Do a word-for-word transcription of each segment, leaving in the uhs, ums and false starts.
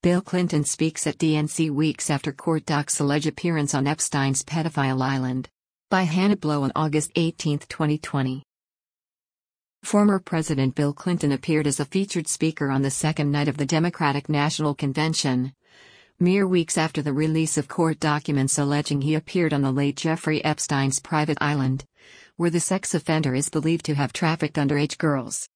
Bill Clinton speaks at D N C weeks after court docs allege appearance on Epstein's pedophile island. By Hannah Blow on August eighteenth, twenty twenty. Former President Bill Clinton appeared as a featured speaker on the second night of the Democratic National Convention, mere weeks after the release of court documents alleging he appeared on the late Jeffrey Epstein's private island, where the sex offender is believed to have trafficked underage girls.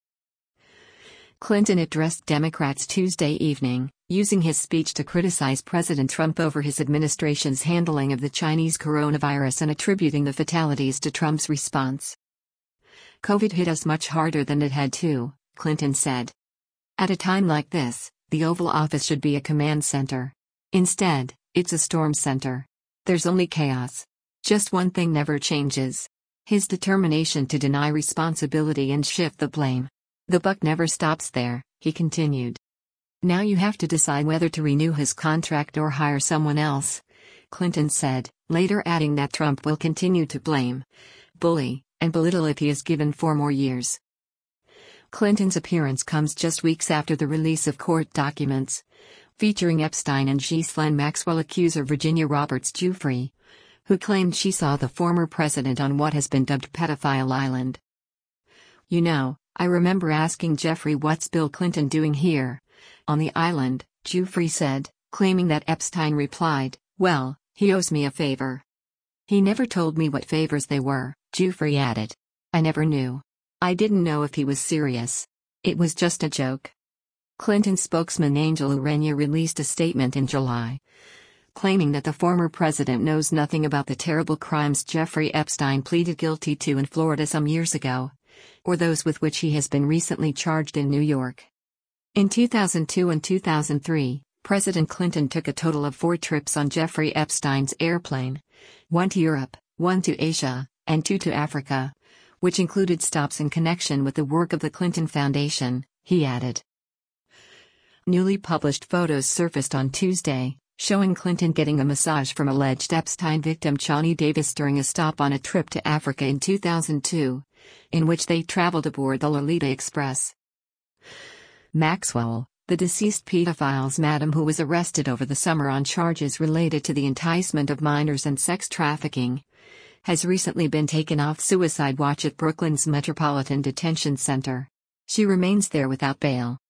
Clinton addressed Democrats Tuesday evening, using his speech to criticize President Trump over his administration's handling of the Chinese coronavirus and attributing the fatalities to Trump's response. "COVID hit us much harder than it had to," Clinton said. "At a time like this, the Oval Office should be a command center. Instead, it's a storm center. There's only chaos. Just one thing never changes: his determination to deny responsibility and shift the blame. The buck never stops there," he continued. "Now you have to decide whether to renew his contract or hire someone else," Clinton said, later adding that Trump will continue to blame, bully, and belittle if he is given four more years. Clinton's appearance comes just weeks after the release of court documents, featuring Epstein and Ghislaine Maxwell accuser Virginia Roberts Giuffre, who claimed she saw the former president on what has been dubbed Pedophile Island. "You know, I remember asking Jeffrey, what's Bill Clinton doing here on the island?" Giuffre said, claiming that Epstein replied, "Well, he owes me a favor." "He never told me what favors they were," Giuffre added. "I never knew. I didn't know if he was serious. It was just a joke." Clinton spokesman Angel Urena released a statement in July, claiming that the former president knows nothing about the terrible crimes Jeffrey Epstein pleaded guilty to in Florida some years ago, or those with which he has been recently charged in New York. In two thousand two and two thousand three, President Clinton took a total of four trips on Jeffrey Epstein's airplane, one to Europe, one to Asia, and two to Africa, which included stops in connection with the work of the Clinton Foundation, he added. Newly published photos surfaced on Tuesday, showing Clinton getting a massage from alleged Epstein victim Johnny Davis during a stop on a trip to Africa in two thousand two, in which they traveled aboard the Lolita Express. Maxwell, the deceased pedophile's madam who was arrested over the summer on charges related to the enticement of minors and sex trafficking, has recently been taken off suicide watch at Brooklyn's Metropolitan Detention Center. She remains there without bail.